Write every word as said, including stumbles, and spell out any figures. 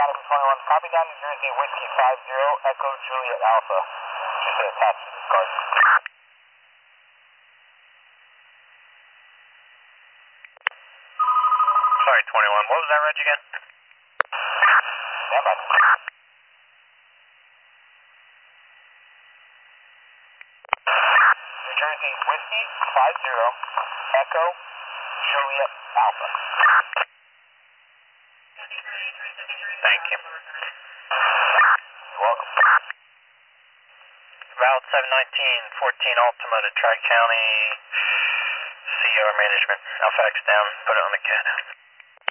Academy twenty-one, copy down New Jersey, Whiskey five zero, Echo Juliet Alpha. Just say attached to this card. Sorry, twenty-one, what was that reg again? Stand by. New Jersey, Whiskey five zero, Echo Juliet Alpha. Thank you. You're welcome. Route seven nineteen, fourteen Altima to Tri-County C R Management. I'll fax down, put it on the C A D.